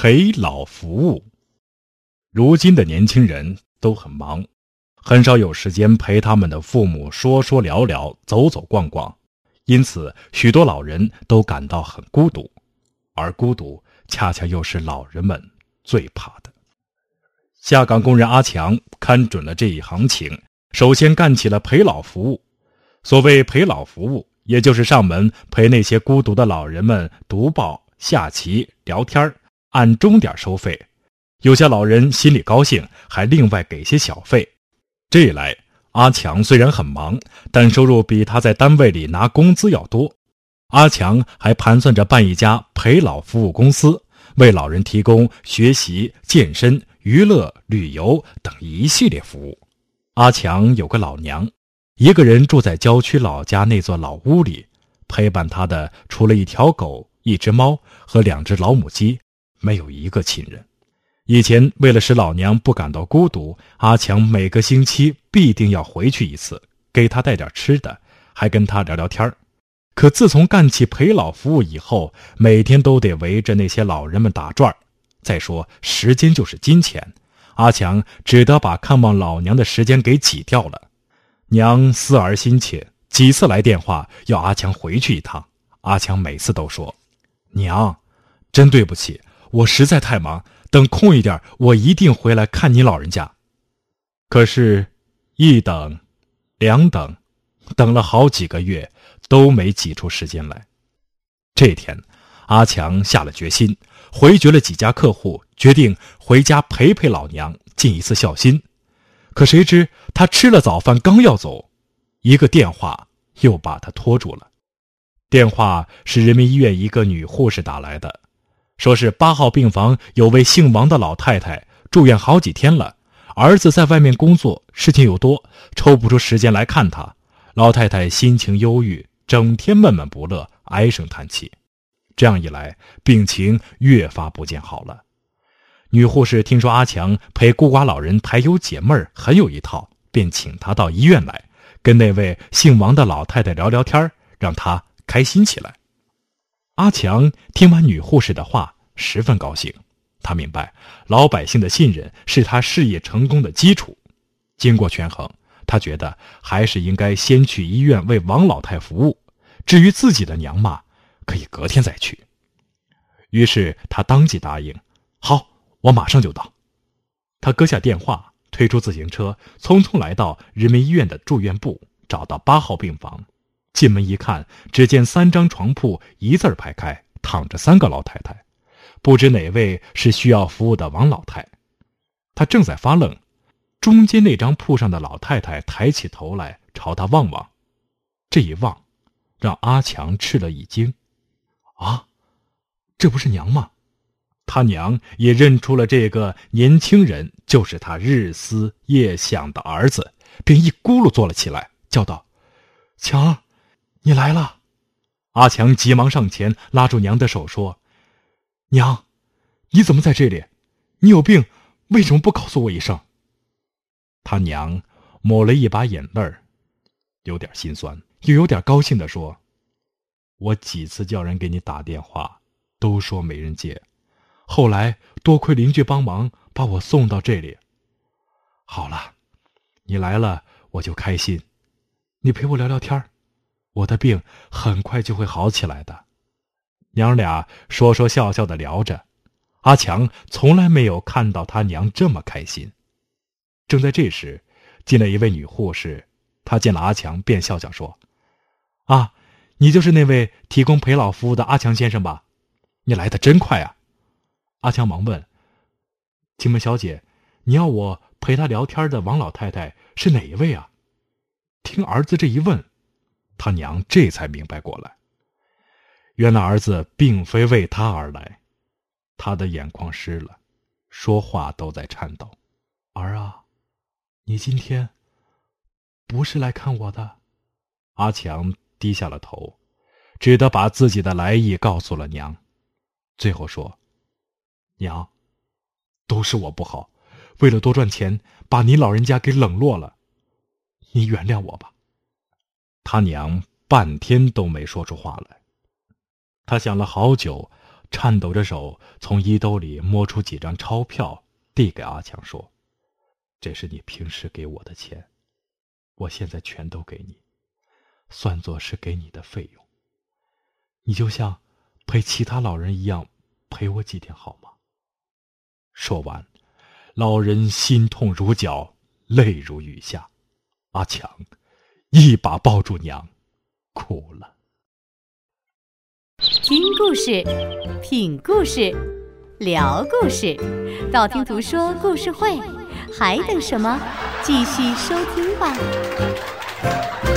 陪老服务。如今的年轻人都很忙，很少有时间陪他们的父母说说聊聊、走走逛逛，因此许多老人都感到很孤独，而孤独恰恰又是老人们最怕的。下岗工人阿强看准了这一行情，首先干起了陪老服务。所谓陪老服务，也就是上门陪那些孤独的老人们读报、下棋、聊天，按钟点收费。有些老人心里高兴，还另外给些小费。这一来，阿强虽然很忙，但收入比他在单位里拿工资要多。阿强还盘算着办一家陪老服务公司，为老人提供学习、健身、娱乐、旅游等一系列服务。阿强有个老娘，一个人住在郊区老家那座老屋里，陪伴他的除了一条狗、一只猫和2只老母鸡，没有一个亲人。以前为了使老娘不感到孤独，阿强每个星期必定要回去一次，给她带点吃的，还跟她聊聊天。可自从干起陪老服务以后，每天都得围着那些老人们打转。再说时间就是金钱，阿强只得把看望老娘的时间给挤掉了。娘思儿心切，几次来电话要阿强回去一趟。阿强每次都说：娘，真对不起，我实在太忙，等空一点我一定回来看你老人家。可是一等两等，等了好几个月都没挤出时间来。这天阿强下了决心，回绝了几家客户，决定回家陪陪老娘，尽一次孝心。可谁知他吃了早饭刚要走，一个电话又把他拖住了。电话是人民医院一个女护士打来的，说是8号病房有位姓王的老太太住院好几天了，儿子在外面工作，事情又多，抽不出时间来看她。老太太心情忧郁，整天闷闷不乐，唉声叹气。这样一来，病情越发不见好了。女护士听说阿强陪孤寡老人排忧解闷很有一套，便请他到医院来，跟那位姓王的老太太聊聊天，让他开心起来。阿强听完女护士的话，十分高兴。他明白老百姓的信任是他事业成功的基础。经过权衡，他觉得还是应该先去医院为王老太服务，至于自己的娘妈，可以隔天再去。于是他当即答应：好，我马上就到。他搁下电话，推出自行车，匆匆来到人民医院的住院部，找到8号病房。进门一看，只见3张床铺一字排开，躺着3个老太太，不知哪位是需要服务的王老太。他正在发愣，中间那张铺上的老太太抬起头来朝他望望，这一望让阿强吃了一惊。啊，这不是娘吗？他娘也认出了这个年轻人就是他日思夜想的儿子，便一咕噜坐了起来，叫道：强，你来了。阿强急忙上前拉住娘的手说：娘，你怎么在这里？你有病，为什么不告诉我一声？他娘抹了一把眼泪，有点心酸，又有点高兴地说：我几次叫人给你打电话，都说没人接，后来多亏邻居帮忙把我送到这里。好了，你来了我就开心，你陪我聊聊天，我的病很快就会好起来的。娘俩说说笑笑的聊着，阿强从来没有看到他娘这么开心。正在这时，进来一位女护士，她见了阿强便笑笑说：啊，你就是那位提供陪老服务的阿强先生吧？你来得真快啊。阿强忙问：请问小姐，你要我陪她聊天的王老太太是哪一位啊？听儿子这一问，他娘这才明白过来，原来儿子并非为他而来。他的眼眶湿了，说话都在颤抖。儿啊，你今天不是来看我的？阿强低下了头，只得把自己的来意告诉了娘，最后说：娘，都是我不好，为了多赚钱把你老人家给冷落了，你原谅我吧。他娘半天都没说出话来。他想了好久， 颤抖着手从衣兜里摸出几张钞票，递给阿强说：“这是你平时给我的钱，我现在全都给你，算作是给你的费用。你就像陪其他老人一样陪我几天好吗？”说完，老人心痛如绞，泪如雨下。阿强一把抱住娘，哭了。 听故事，品故事，聊故事，道听途说故事会，还等什么？继续收听吧。